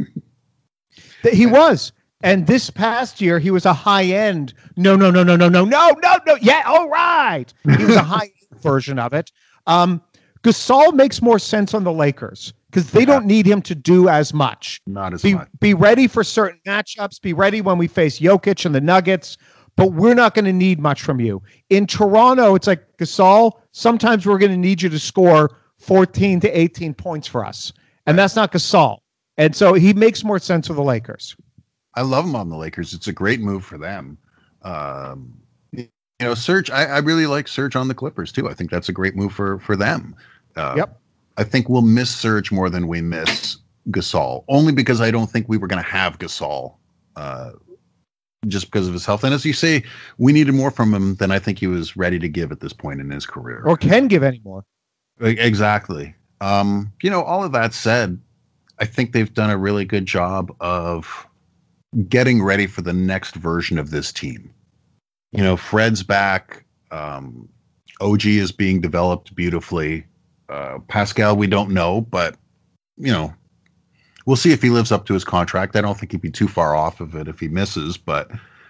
He was. And this past year, he was a high-end, no, no, no, no, no, no, no, no, no, yeah, all right. He was a high-end version of it. Um, Gasol makes more sense on the Lakers because they yeah. don't need him to do as much. Not as be, much. Be ready for certain matchups. Be ready when we face Jokic and the Nuggets, but we're not going to need much from you. In Toronto, it's like, Gasol, sometimes we're going to need you to score fourteen to eighteen points for us. And that's not Gasol. And so he makes more sense with the Lakers. I love him on the Lakers. It's a great move for them. Um, you know, Serge, I, I really like Serge on the Clippers too. I think that's a great move for, for them. Uh, yep. I think we'll miss Serge more than we miss Gasol, only because I don't think we were going to have Gasol uh, just because of his health. And as you say, we needed more from him than I think he was ready to give at this point in his career. Or can give anymore. Exactly. Um, you know, all of that said, I think they've done a really good job of getting ready for the next version of this team. You know, Fred's back. Um, O G is being developed beautifully. Uh, Pascal, we don't know, but, you know, we'll see if he lives up to his contract. I don't think he'd be too far off of it if he misses, but,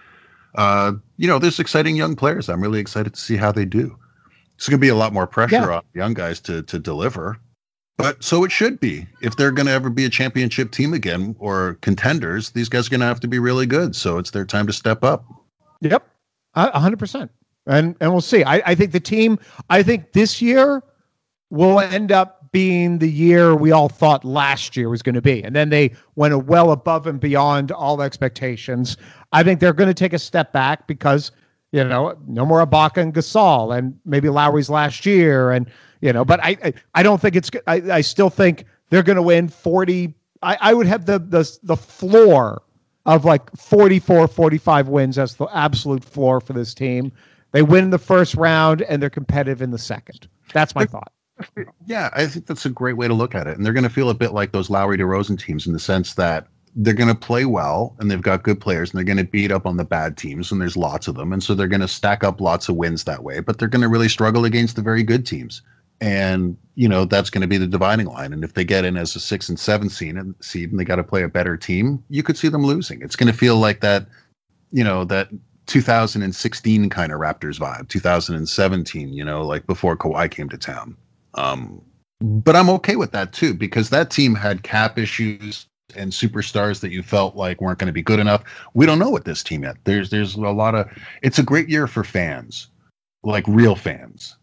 uh, you know, there's exciting young players. I'm really excited to see how they do. It's going to be a lot more pressure yeah. on young guys to to deliver, but so it should be. If they're going to ever be a championship team again or contenders, these guys are going to have to be really good. So it's their time to step up. Yep, a hundred percent. And and we'll see. I, I think the team. I think this year will end up being the year we all thought last year was going to be, and then they went well above and beyond all expectations. I think they're going to take a step back because, you know, no more Ibaka and Gasol, and maybe Lowry's last year, and you know, but I I, I don't think it's. I, I still think they're going to win forty. I, I would have the the the floor of like forty-four, forty-five wins as the absolute floor for this team. They win the first round and they're competitive in the second. That's my thought. Yeah, I think that's a great way to look at it. And they're going to feel a bit like those Lowry DeRozan teams in the sense that they're going to play well and they've got good players and they're going to beat up on the bad teams, and there's lots of them. And so they're going to stack up lots of wins that way, but they're going to really struggle against the very good teams. And, you know, that's going to be the dividing line. And if they get in as a six and seven seed and seed and they got to play a better team, you could see them losing. It's going to feel like that, you know, that two thousand sixteen kind of Raptors vibe, two thousand seventeen, you know, like before Kawhi came to town. Um, but I'm okay with that too, because that team had cap issues and superstars that you felt like weren't going to be good enough. We don't know what this team yet. There's, there's a lot of, it's a great year for fans, like real fans,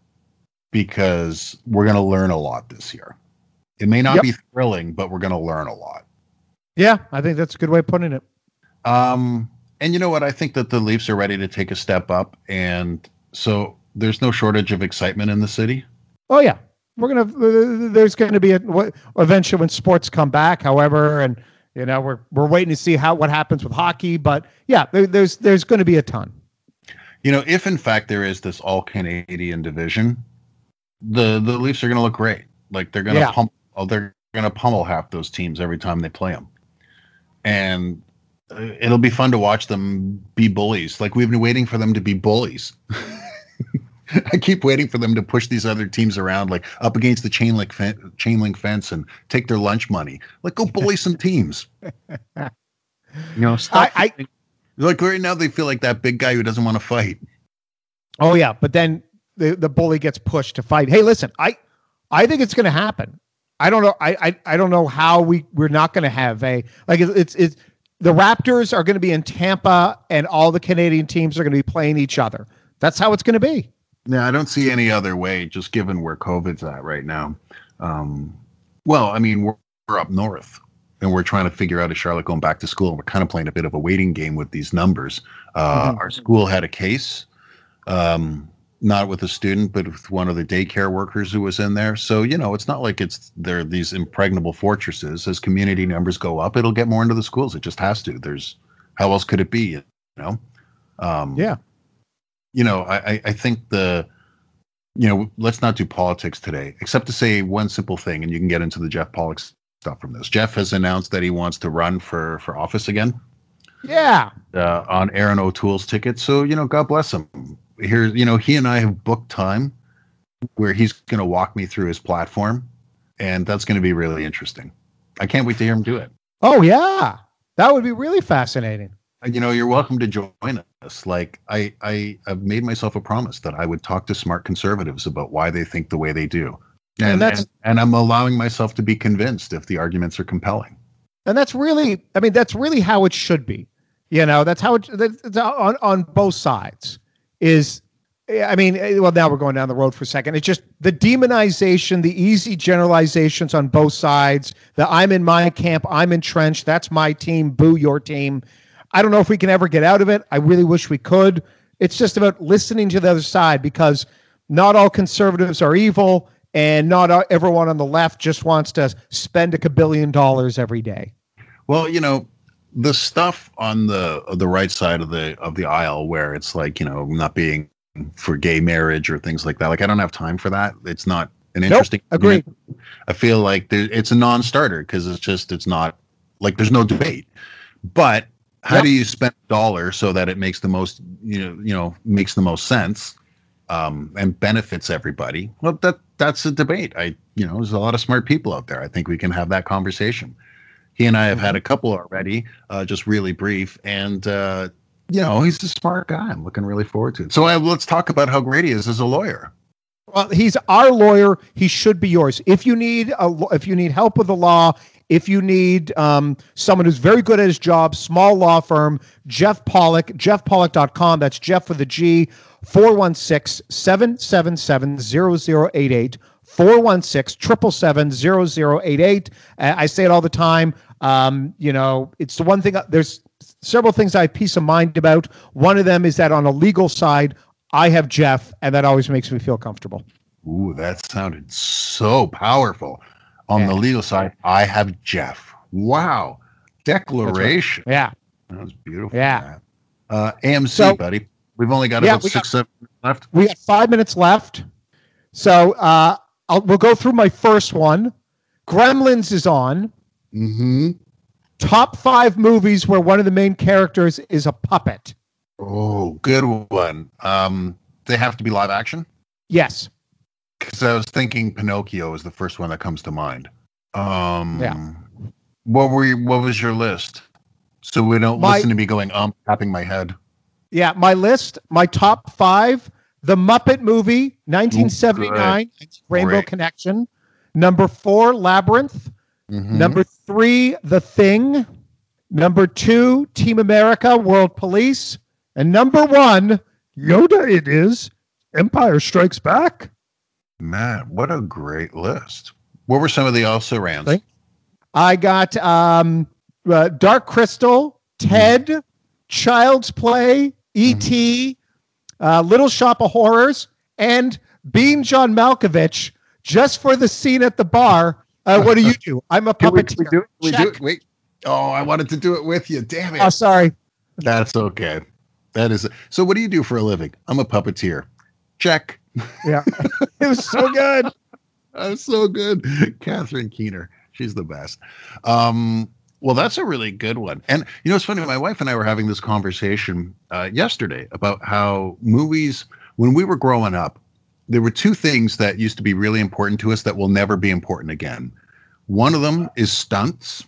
because we're going to learn a lot this year. It may not yep. be thrilling, but we're going to learn a lot. Yeah. I think that's a good way of putting it. Um, and you know what? I think that the Leafs are ready to take a step up. And so there's no shortage of excitement in the city. Oh yeah. We're going to, there's going to be a, eventually when sports come back, however, and you know, we're, we're waiting to see how, what happens with hockey, but yeah, there, there's, there's going to be a ton. You know, if in fact there is this all Canadian division, the, the Leafs are going to look great. Like they're going to yeah. pummel, they're going to pummel half those teams every time they play them. And it'll be fun to watch them be bullies. Like we've been waiting for them to be bullies. I keep waiting for them to push these other teams around, like up against the chain link fen- chain link fence, and take their lunch money. Like, go bully some teams. You know, stop. I, I like right now, they feel like that big guy who doesn't want to fight. Oh yeah, but then the the bully gets pushed to fight. Hey, listen, I I think it's going to happen. I don't know. I I, I don't know how we we're not going to have a like it's it's, it's the Raptors are going to be in Tampa, and all the Canadian teams are going to be playing each other. That's how it's going to be. Yeah, I don't see any other way, just given where COVID's at right now. Um, well, I mean, we're, we're up north, and we're trying to figure out, is Charlotte going back to school? And we're kind of playing a bit of a waiting game with these numbers. Uh, Mm-hmm. Our school had a case, um, not with a student, but with one of the daycare workers who was in there. So, you know, it's not like it's they're these impregnable fortresses. As community numbers go up, it'll get more into the schools. It just has to. There's how else could it be? You know? Um, Yeah. You know, I, I think the, you know, let's not do politics today, except to say one simple thing, and you can get into the Jeff Pollock stuff from this. Jeff has announced that he wants to run for, for office again. Yeah. Uh, on Aaron O'Toole's ticket. So, you know, God bless him. Here, you know, he and I have booked time where he's going to walk me through his platform, and that's going to be really interesting. I can't wait to hear him do it. Oh yeah, that would be really fascinating. You know, you're welcome to join us. Like, I, I have made myself a promise that I would talk to smart conservatives about why they think the way they do. And, And that's- and, and I'm allowing myself to be convinced if the arguments are compelling. And that's really, I mean, that's really how it should be. You know, that's how it, that's on, on both sides is, I mean, well, now we're going down the road for a second. It's just the demonization, the easy generalizations on both sides, the I'm in my camp, I'm entrenched, that's my team, boo your team. I don't know if we can ever get out of it. I really wish we could. It's just about listening to the other side, because not all conservatives are evil, and not all, everyone on the left just wants to spend a kabillion dollars every day. Well, you know, the stuff on the the right side of the of the aisle where it's like, you know, not being for gay marriage or things like that. Like, I don't have time for that. It's not an interesting. Nope, agreed. I feel like there, it's a non-starter because it's just it's not like there's no debate. But how Yep. do you spend a dollar so that it makes the most you know you know makes the most sense um, and benefits everybody? Well, that that's a debate. I you know there's a lot of smart people out there. I think we can have that conversation. He and I have had a couple already, uh, just really brief, and uh, you know he's a smart guy. I'm looking really forward to it. So uh, let's talk about how great he is as a lawyer. Well, he's our lawyer. He should be yours. If you need a, if you need help with the law, if you need um, someone who's very good at his job, small law firm, Jeff Pollock, jeff pollock dot com. That's Jeff with a G, four one six, seven seven seven, zero zero eight eight, four one six, seven seven seven, zero zero eight eight. Uh, I say it all the time. Um, you know, it's the one thing, there's several things I have peace of mind about. One of them is that on a legal side, I have Jeff, and that always makes me feel comfortable. Ooh, that sounded so powerful. On Yeah. the legal side, I have Jeff. Wow. Declaration. Yeah. That was beautiful. Yeah. man. Uh, A M C, So- buddy. We've only got Yeah, about we six, seven minutes left. We got five minutes left. So uh, I'll, we'll go through my first one. Gremlins is on. Mm-hmm. Top five movies where one of the main characters is a puppet. Oh, good one. Um, they have to be live action? Yes. Because I was thinking Pinocchio is the first one that comes to mind. Um, Yeah. What were you, what was your list? So we don't My- listen to me going, um, tapping my head. Yeah, my list, my top five, The Muppet Movie, nineteen seventy-nine, Rainbow Great. Connection. Number four, Labyrinth. Mhm. Number three, The Thing. Number two, Team America, World Police. And number one, Yoda it is, Empire Strikes Back. Man, what a great list. What were some of the also rans? Thank- I got um, uh, Dark Crystal, Ted, Child's Play, E T, uh, Little Shop of Horrors, and Being John Malkovich, just for the scene at the bar. Uh, what do you do? I'm a Can we, puppeteer. we do it? We do Check. it? Wait. Oh, I wanted to do it with you. Damn it. Oh, sorry. That's okay. That is. So what do you do for a living? I'm a puppeteer. Check. Yeah. It was so good. That's so good. Catherine Keener. She's the best. Um, well, that's a really good one. And, you know, it's funny. My wife and I were having this conversation uh, yesterday about how movies, when we were growing up, there were two things that used to be really important to us that will never be important again. One of them is stunts,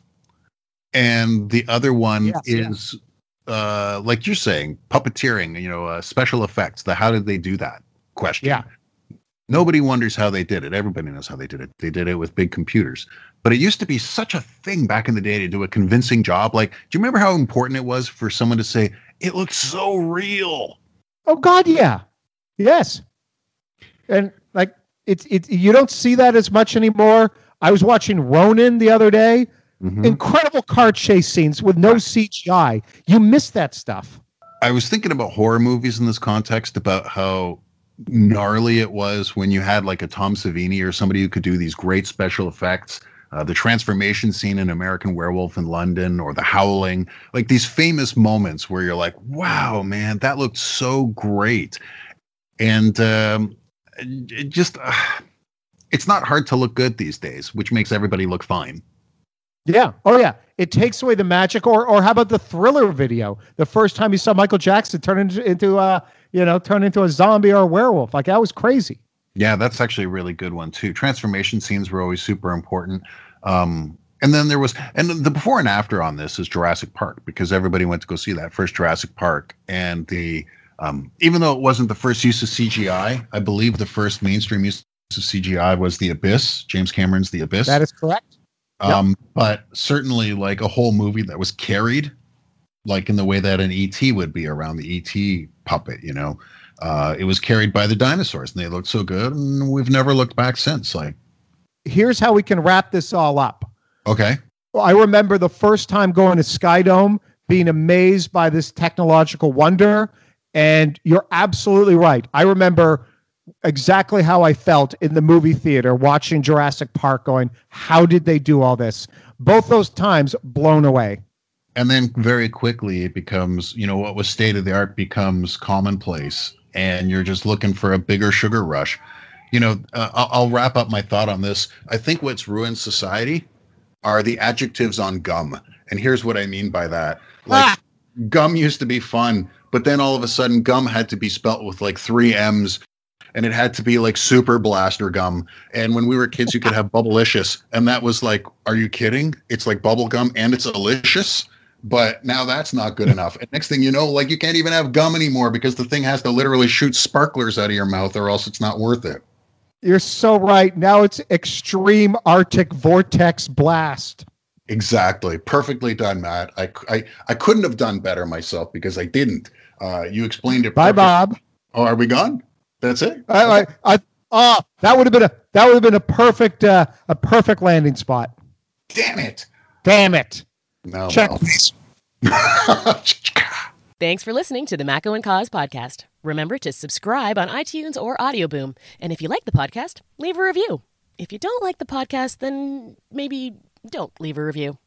and the other one Yes, is, uh, like you're saying, puppeteering, you know, uh, special effects. The how did they do that question. Yeah. Nobody wonders how they did it. Everybody knows how they did it. They did it with big computers. But it used to be such a thing back in the day to do a convincing job. Like, do you remember how important it was for someone to say, it looks so real? Oh God, yeah. Yes. And like it's it's you don't see that as much anymore. I was watching Ronin the other day. Mhm. Incredible car chase scenes with no C G I. You miss that stuff. I was thinking about horror movies in this context, about how gnarly it was when you had like a Tom Savini or somebody who could do these great special effects. Uh, the transformation scene in American Werewolf in London, or The Howling, like these famous moments where you're like, wow, man, that looked so great. And um, it just, uh, it's not hard to look good these days, which makes everybody look fine. Yeah. Oh yeah. It takes away the magic. Or or how about the Thriller video? The first time you saw Michael Jackson turn into into uh you know turn into a zombie or a werewolf, like that was crazy. Yeah, that's actually a really good one too. Transformation scenes were always super important. Um, and then there was, and the before and after on this is Jurassic Park, because everybody went to go see that first Jurassic Park. And the, um, even though it wasn't the first use of C G I, I believe the first mainstream use of C G I was The Abyss, James Cameron's The Abyss. That is correct. Um, yep. But certainly like a whole movie that was carried, like in the way that an E T would be around the E T puppet, you know. Uh, it was carried by the dinosaurs, and they looked so good, and we've never looked back since. Like, here's how we can wrap this all up. Okay. Well, I remember the first time going to Skydome, being amazed by this technological wonder, and you're absolutely right. I remember exactly how I felt in the movie theater watching Jurassic Park, going, how did they do all this? Both those times, blown away. And then very quickly it becomes, you know, what was state of the art becomes commonplace, and you're just looking for a bigger sugar rush. You know, uh, I'll, I'll wrap up my thought on this. I think what's ruined society are the adjectives on gum. And here's what I mean by that. Like, ah! Gum used to be fun, but then all of a sudden gum had to be spelt with like three M's, and it had to be like super blaster gum. And when we were kids, you could have Bubblicious, and that was like, are you kidding? It's like bubble gum and it's delicious. But now that's not good enough. And next thing you know, like you can't even have gum anymore because the thing has to literally shoot sparklers out of your mouth, or else it's not worth it. You're so right. Now it's extreme Arctic vortex blast. Exactly. Perfectly done, Matt. I, I, I couldn't have done better myself because I didn't. Uh, you explained it. Bye, Bob. Oh, are we gone? That's it? I, I, I, oh, that would have been a that would have been a perfect uh, a perfect landing spot. Damn it. Damn it. No. Check, well. please. Thanks for listening to the Macco and Cause podcast. Remember to subscribe on iTunes or Audio Boom. And if you like the podcast, leave a review. If you don't like the podcast, then maybe don't leave a review.